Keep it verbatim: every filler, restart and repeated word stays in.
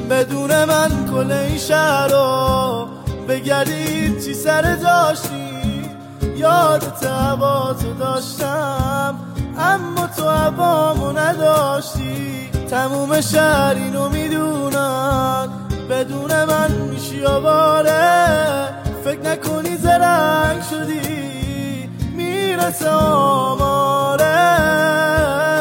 بدون من کل این شهر رو بگردید چی سر جاشی. یادت هواتو داشتم اما تو هوامو نداشتی. تموم شهر اینو میدونن بدون من میشی آواره. فکر نکنی زرنگ شدی میرسه آماره.